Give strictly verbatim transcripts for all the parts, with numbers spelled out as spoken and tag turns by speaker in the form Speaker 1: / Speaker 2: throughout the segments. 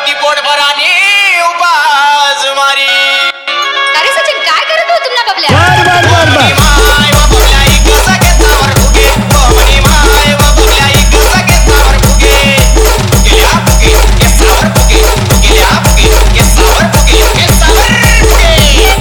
Speaker 1: ती पोटभराने उपास मारी.
Speaker 2: अरे सचिन काय करत होत ना बबल्या?
Speaker 3: बर बर बर बर
Speaker 1: माय व बबल्या एक सगळ्यावर फुगे कोमनी माय व बबल्या एक सगळ्यावर फुगे फुगेल्या फुगे केसावर फुगे फुगेल्या फुगे केसावर फुगे केसावर फुगे.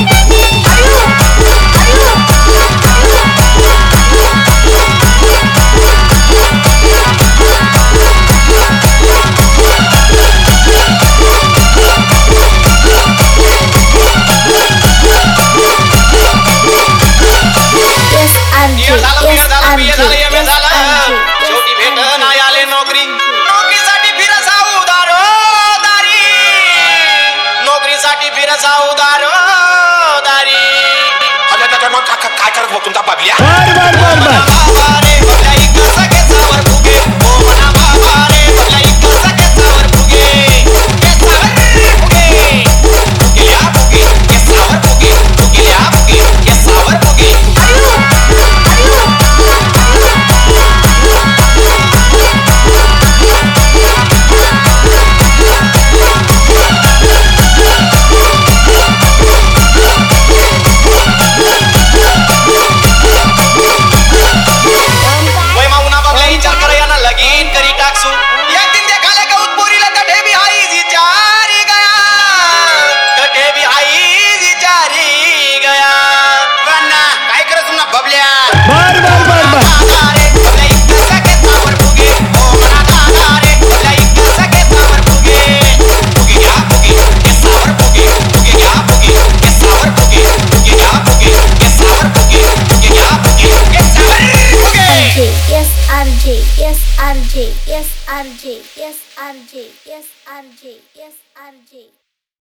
Speaker 4: Yes,
Speaker 1: झालं
Speaker 4: Anji.
Speaker 1: झालं
Speaker 4: Yes,
Speaker 1: एम ए झालं
Speaker 4: Anji.
Speaker 1: एम ए
Speaker 4: Yes,
Speaker 1: झालं
Speaker 4: Anji.
Speaker 1: शेवटी भेट नाही आले नोकरी. नोकरीसाठी फिरसा उदारो दारी नोकरीसाठी फिरसा उदारो दारी. काय करत बघ तुमचा बाबल्या.
Speaker 3: बर बर बर बर
Speaker 1: बाबा रे बबल्या एक सगळ्यावर फुगे ओ मना बाबा रे बबल्या एक सगळ्यावर फुगे केसावर फुगे फुगेल्या फुगे केसावर फुगे फुगेल्या फुगे केसावर फुगे. वय माऊना बाबल्या विचार करा यांना लगीन करी टाकसू. एक दिन देखाले गौत पोरीला कठे भी आई विचारी गया कठे भी आई विचारी गया. वन्ना काय करत ना बबल्या.
Speaker 3: बर बर बर बर
Speaker 1: दादा रे बबल्या एक सगळ्यावर फुगे ओ मना दादा रे बबल्या एक सगळ्यावर फुगे फुगेल्या फुगे केसावर फुगे फुगेल्या फुगे केसावर फुगे फुगेल्या फुगे केसावर फुगे फुगेल्या फुगे केसावर फुगे.
Speaker 4: Yes, Anji. Yes, Anji. Yes, Anji. Yes, Anji. Yes, Anji. Yes, Anji.